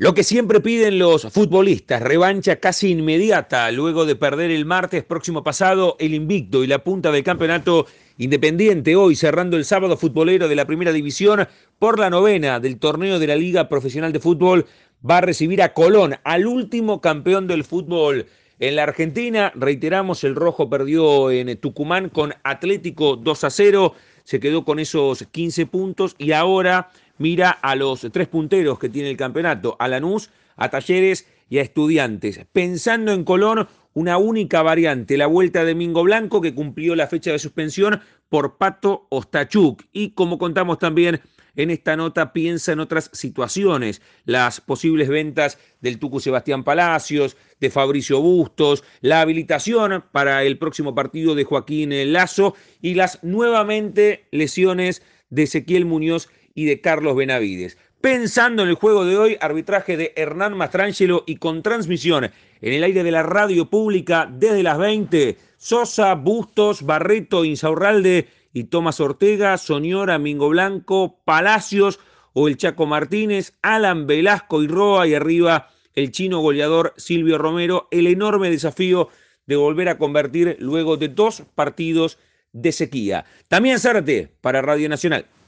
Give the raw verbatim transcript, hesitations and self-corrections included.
Lo que siempre piden los futbolistas, revancha casi inmediata luego de perder el martes próximo pasado el invicto y la punta del campeonato Independiente, hoy cerrando el sábado futbolero de la primera división por la novena del torneo de la Liga Profesional de Fútbol, va a recibir a Colón, al último campeón del fútbol en la Argentina. Reiteramos, el rojo perdió en Tucumán con Atlético dos a cero, se quedó con esos quince puntos y ahora mira a los tres punteros que tiene el campeonato, a Lanús, a Talleres y a Estudiantes. Pensando en Colón, una única variante, la vuelta de Mingo Blanco, que cumplió la fecha de suspensión por Pato Ostachuk. Y como contamos también en esta nota, piensa en otras situaciones, las posibles ventas del Tucu Sebastián Palacios, de Fabricio Bustos, la habilitación para el próximo partido de Joaquín Lazo y las nuevamente lesiones de Ezequiel Muñoz y de Carlos Benavides. Pensando en el juego de hoy, arbitraje de Hernán Mastrangelo y con transmisión en el aire de la radio pública desde las veinte, Sosa, Bustos, Barreto, Insaurralde y Tomás Ortega, Soñora, Mingo Blanco, Palacios o el Chaco Martínez, Alan Velasco y Roa, y arriba el chino goleador Silvio Romero, el enorme desafío de volver a convertir luego de dos partidos de sequía. También Zárate para Radio Nacional.